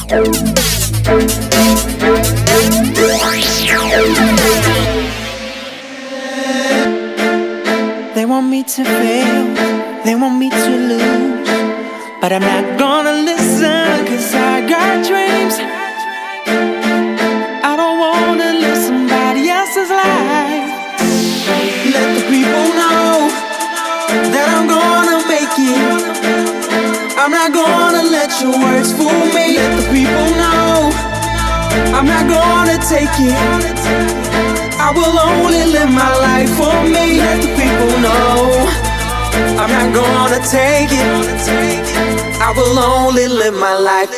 They want me to fail, they want me to lose, but I'm not gonna listen, 'cause I got dreams. I don't wanna live somebody else's life. Let the people know that I'm gonna make it. I'm not gonna let your words fool me. Let the people know I'm not gonna take it. I will only live my life for me. Let the people know I'm not gonna take it. I will only live my life.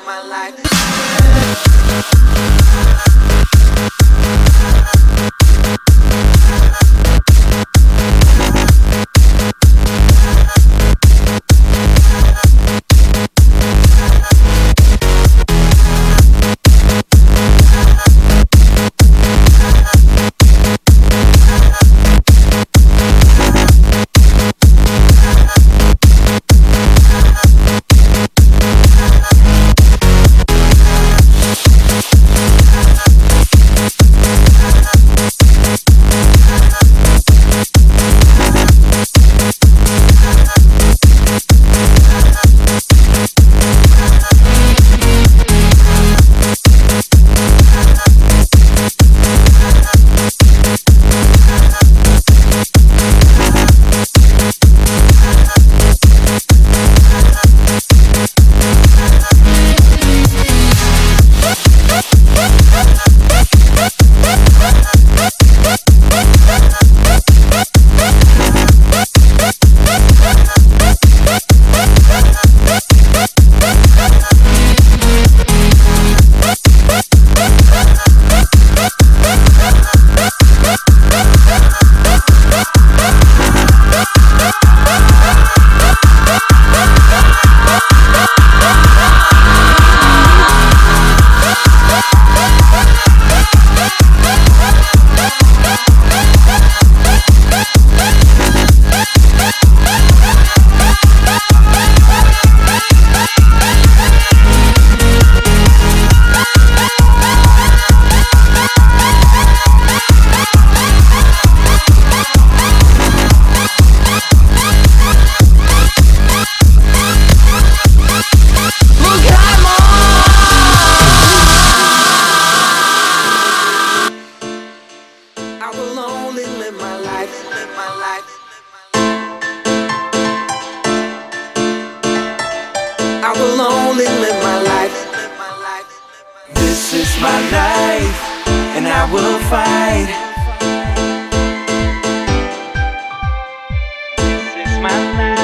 I will only live my life, live my life. I will only live my life, live my life. This is my life, and I will fight. This is my life.